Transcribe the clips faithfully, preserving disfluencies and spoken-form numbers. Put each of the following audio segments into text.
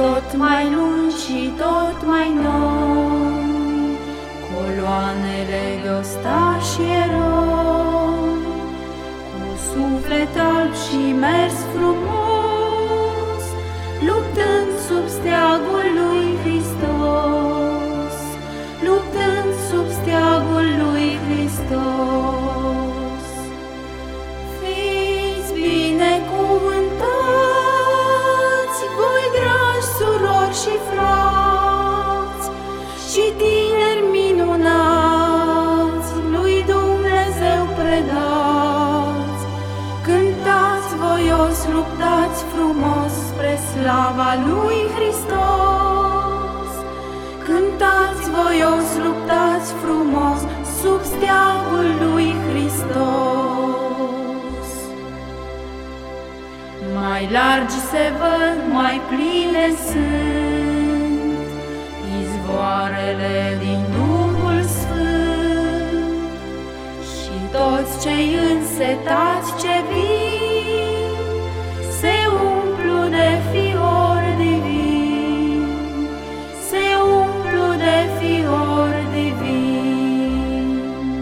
tot mai lungi și tot mai noi, coloanele de ostași eroi, cu suflet alb și mers frumos, luptând sub steagul lui Hristos, luptând sub steagul lui Hristos. Fiți binecuvântați, voi dragi surori și frați, și tineri minunați, lui Dumnezeu predați. Cântați voios, luptați frumos spre slava lui Hristos. Cântați voios, luptați frumos sub steagul lui Hristos. Mai largi se văd, mai pline sunt izvoarele din Duhul Sfânt, și toți cei însetați ce vin se umplu de fiori divini, se umplu de fiori divini.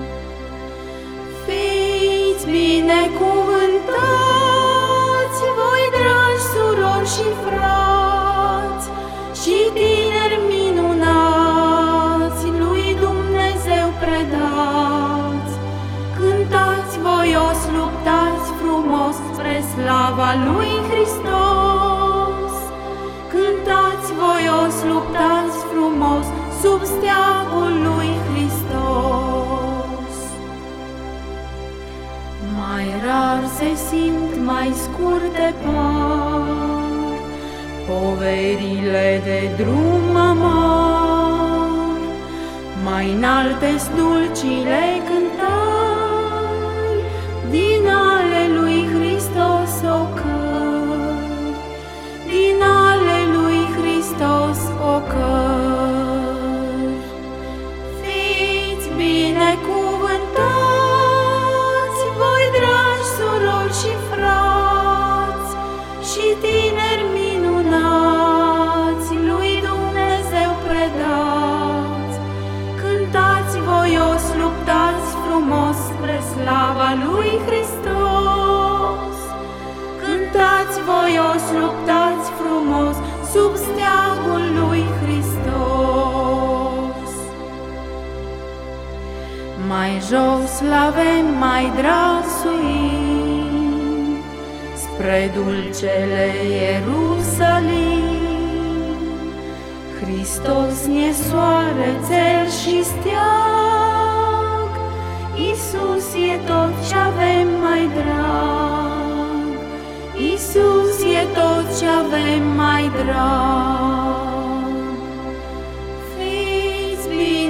Fiți binecuvântați, voi dragi surori și frați, și tineri minunați, lui Dumnezeu predați. Cântați voios, luptați frumos spre slava lui Hristos. Cântați voios, luptați frumos sub steagul lui Hristos. Mai rar se simt, mai scurte par poverile de drum amar, mai înalte-s dulcile cântări din ale lui Hristos ocări, din ale lui Hristos ocări. Fiți binecuvântați, voi dragi surori și frați, și tineri minunați, lui Dumnezeu predați. Cântați voios, luptați frumos spre slava lui Hristos. Cântați voios, luptați frumos sub steagul lui Hristos. Mai jos l-avem, mai drag suim spre dulcele Ierusalim. Hristos ne soare, țel și steag, Iisus e tot ce avem mai drag, Iisus e tot ce avem mai drag. Fiți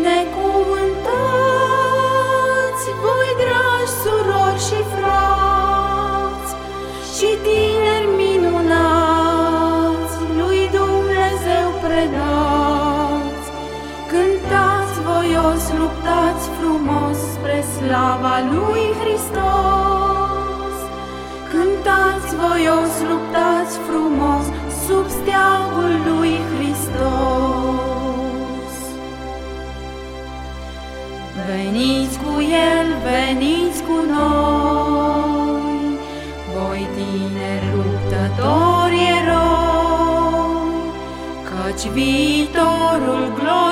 binecuvântați, voi dragi surori și frați, și tineri minunați, lui Dumnezeu predați. Cântați voios, luptați frumos spre slava lui Hristos. Cântați voios, luptați frumos sub steagul lui Hristos. Veniți cu El, veniți cu noi, voi tineri luptători eroi, căci viitorul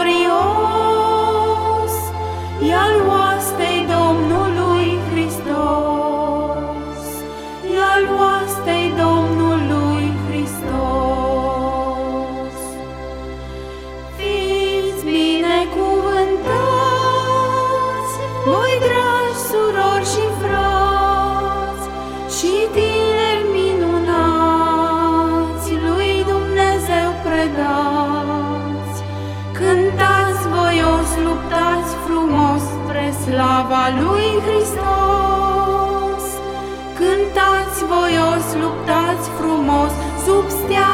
glorios e al oastei Domnului Hristos, e al oastei Domnului Hristos. Fiți binecuvântați, voi dragi surori și frați, și tineri minunați, lui Dumnezeu predați. Cântați voios, luptați frumos spre slava lui Hristos. Cântați voios, luptați frumos sub steagul